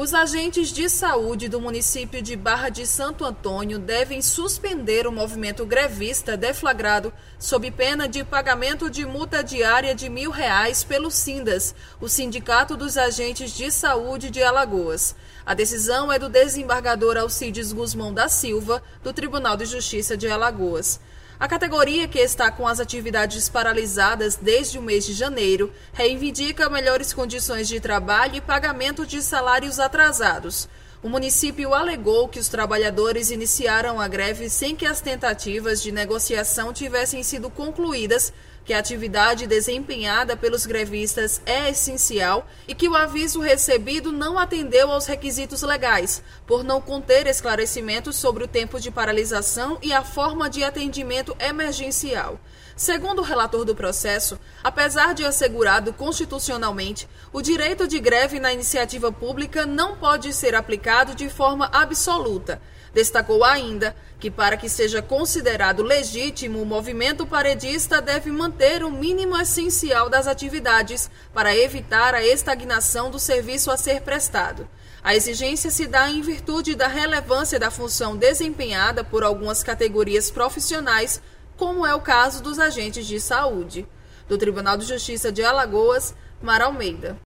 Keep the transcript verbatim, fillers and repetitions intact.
Os agentes de saúde do município de Barra de Santo Antônio devem suspender o movimento grevista deflagrado sob pena de pagamento de multa diária de mil reais pelo Sindas, o Sindicato dos Agentes de Saúde de Alagoas. A decisão é do desembargador Alcides Guzmão da Silva, do Tribunal de Justiça de Alagoas. A categoria, que está com as atividades paralisadas desde o mês de janeiro, reivindica melhores condições de trabalho e pagamento de salários atrasados. O município alegou que os trabalhadores iniciaram a greve sem que as tentativas de negociação tivessem sido concluídas, que a atividade desempenhada pelos grevistas é essencial e que o aviso recebido não atendeu aos requisitos legais, por não conter esclarecimentos sobre o tempo de paralisação e a forma de atendimento emergencial. Segundo o relator do processo, apesar de assegurado constitucionalmente, o direito de greve na iniciativa pública não pode ser aplicado de forma absoluta. Destacou ainda que, para que seja considerado legítimo, o movimento paredista deve manter o mínimo essencial das atividades para evitar a estagnação do serviço a ser prestado. A exigência se dá em virtude da relevância da função desempenhada por algumas categorias profissionais, como é o caso dos agentes de saúde. Do Tribunal de Justiça de Alagoas, Mara Almeida.